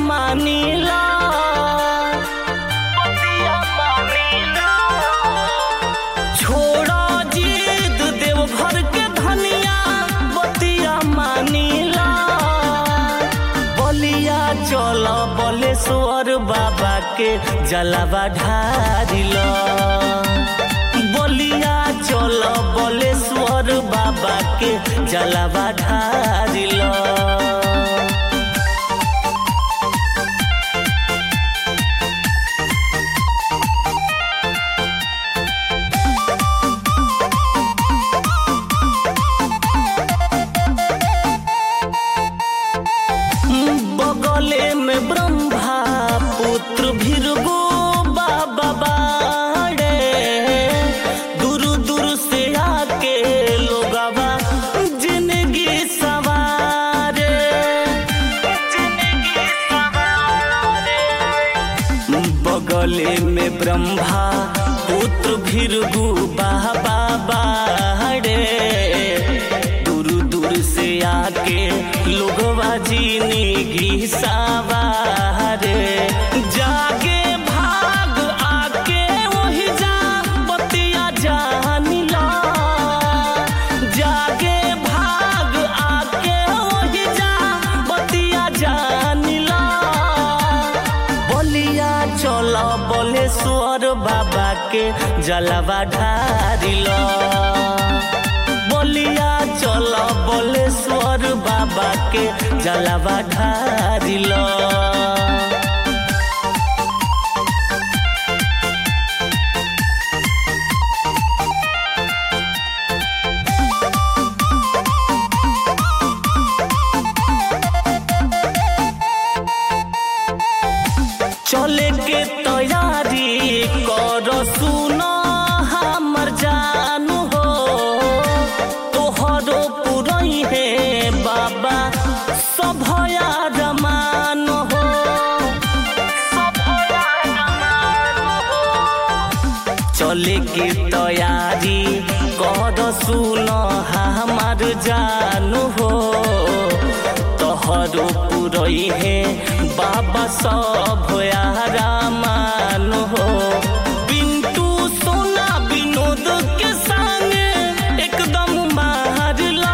मानीला छोड़ा जिद देवघर के धनिया बतिया मानीला बलिया चल बलेश्वर बाबा के जलवा ढारिला बलिया चल बलेश्वर बाबा के जलवा ढारिला बगले में ब्रह्मा पुत्र भृगु बाबा बाड़े दूर दूर से आके लोगवा जिंदगी सवारे बगले में ब्रह्मा पुत्र भृगु बाबा बाड़े दूर दूर से आके लोगवा जिंदगी सवारे जागे भाग आके वही जा बतिया जानिला जागे भाग आके वही जा बतिया जानिला बलिया चल बलेश्वर बाबा के जलवा ढारिला बलिया चल बलेश्वर बाबा के जलवा ढारिला चले के तैयारी कर सुनो हमर जानू हो तोहरो पुरई है बाबा सभया रमान हो चले के तैयारी कर सुनो हमर जानू हो तोहरो पुरई है बाबा सभया रमान हो पिंटू सोना विनोद के संग एकदम मारला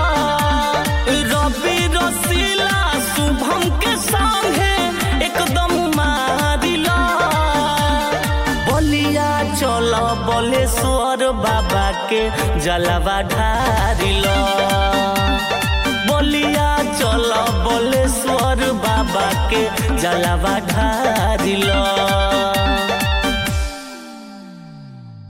रवि रसीला शुभम के संग एकदम मारला बलिया चल बलेश्वर बाबा के जलवा ढारिला बलिया चल बलेश्वर बाबा के जलवा ढारिला।